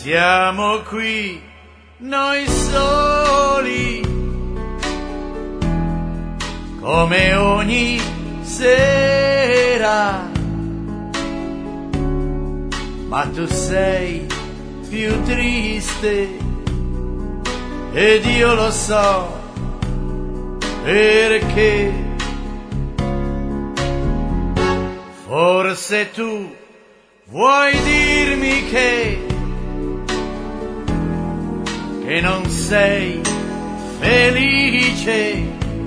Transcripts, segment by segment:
Siamo qui noi soli, come ogni sera, ma tu sei più triste ed io lo so perché. Forse tu vuoi dirmi che non sei felice,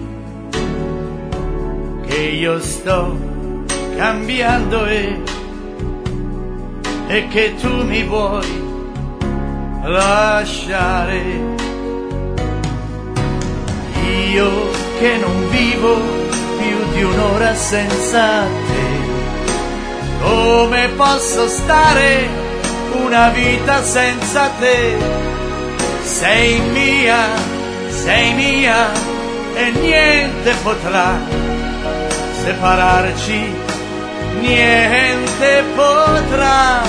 che io sto cambiando e che tu mi vuoi lasciare. Io che non vivo più di un'ora senza te, come posso stare una vita senza te? Sei mia e niente potrà separarci, niente potrà.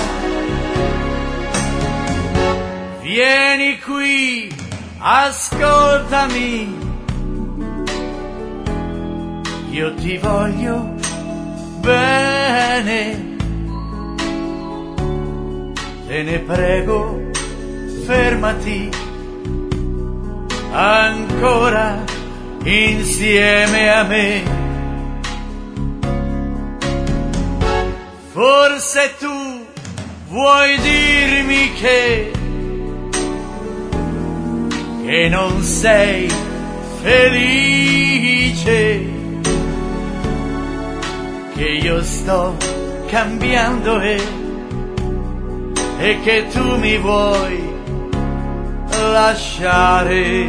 Vieni qui, ascoltami, io ti voglio bene, te ne prego, fermati ancora insieme a me. Forse tu vuoi dirmi che non sei felice, che io sto cambiando e che tu mi vuoi lasciare.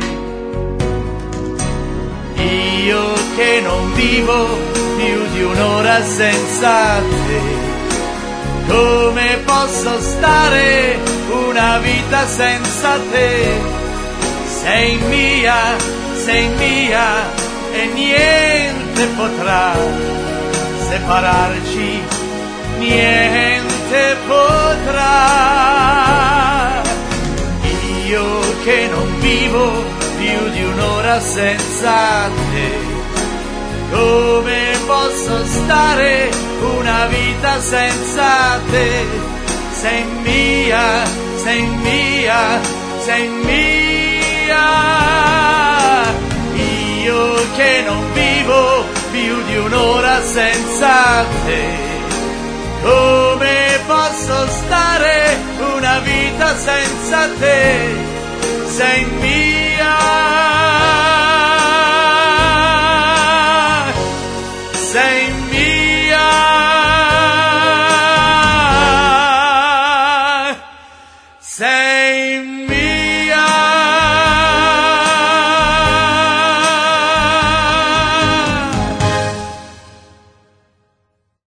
Io che non vivo più di un'ora senza te, come posso stare una vita senza te? Sei mia e niente potrà separarci, niente potrà. Io che non vivo più di un'ora senza te, come posso stare una vita senza te? Sei mia, sei mia. Io che non vivo più di un'ora senza te, come posso stare una vita senza te? Sei mia.